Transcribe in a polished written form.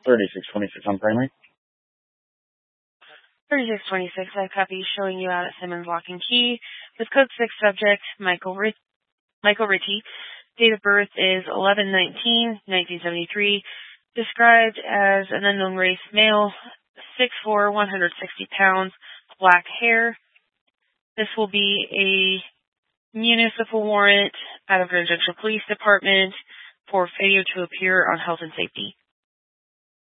3626 on primary. 3626, I have copy showing you out at Simmons Lock and Key with code 6 subject Michael Ritchie. Date of birth is 11/19/1973. Described as an unknown race male, 6'4", 160 pounds, black hair. This will be a municipal warrant out of Residential Police Department for failure to appear on health and safety.